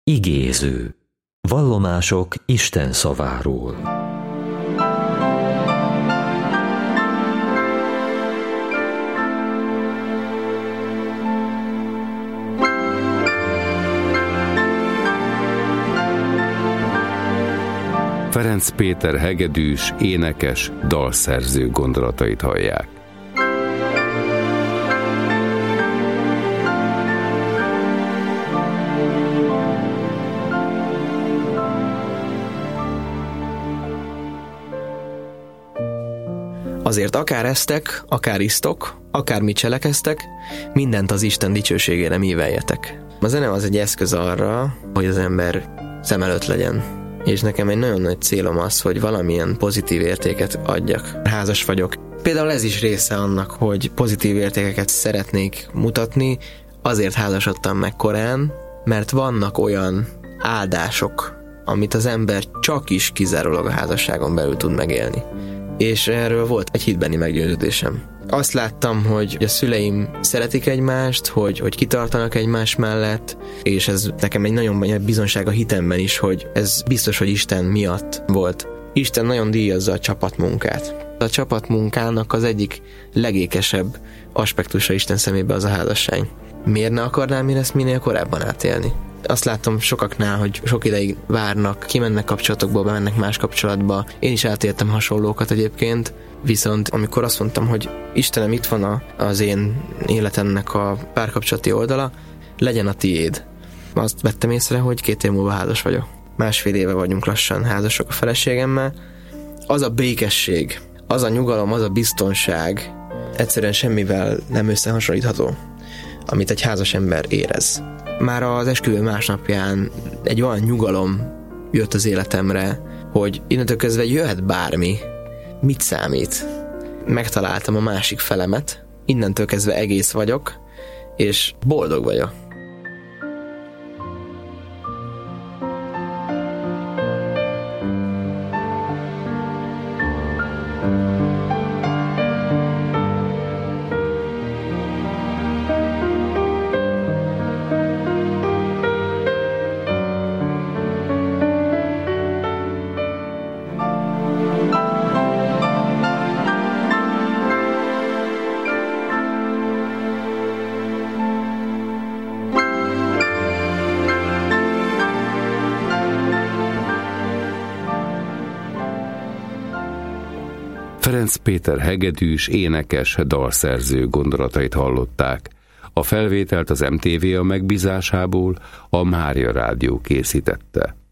Igéző. Vallomások Isten szaváról. Ferenc Péter hegedűs, énekes, dalszerző gondolatait hallják. Azért akár esztek, akár isztok, akár mit cselekeztek, mindent az Isten dicsőségére műveljetek. A zene az egy eszköz arra, hogy az ember szem előtt legyen. És nekem egy nagyon nagy célom az, hogy valamilyen pozitív értéket adjak. Házas vagyok. Például ez is része annak, hogy pozitív értékeket szeretnék mutatni, azért házasodtam meg korán, mert vannak olyan áldások, amit az ember csak is kizárólag a házasságon belül tud megélni. És erről volt egy hitbeni meggyőződésem. Azt láttam, hogy a szüleim szeretik egymást, hogy kitartanak egymás mellett, és ez nekem egy nagyon nagy bizonság a hitemben is, hogy ez biztos, hogy Isten miatt volt. Isten nagyon díjazza a csapatmunkát. A csapatmunkának az egyik legékesebb aspektusa Isten szemébe az a házasság. Miért ne akarnám én ezt minél korábban átélni? Azt látom sokaknál, hogy sok ideig várnak, kimennek kapcsolatokból, bemennek más kapcsolatba. Én is átéltem hasonlókat egyébként, viszont amikor azt mondtam, hogy Istenem, itt van az én életemnek a párkapcsolati oldala, legyen a tiéd. Azt vettem észre, hogy 2 év múlva házas vagyok. 1,5 éve vagyunk lassan házasok a feleségemmel. Az a békesség, az a nyugalom, az a biztonság egyszerűen semmivel nem összehasonlítható, amit egy házas ember érez. Már az esküvő másnapján egy olyan nyugalom jött az életemre, hogy innentől kezdve jöhet bármi. Mit számít? Megtaláltam a másik felemet, innentől kezdve egész vagyok, és boldog vagyok. Ferenc Péter hegedűs, énekes, dalszerző gondolatait hallották. A felvételt az MTV a megbízásából a Mária Rádió készítette.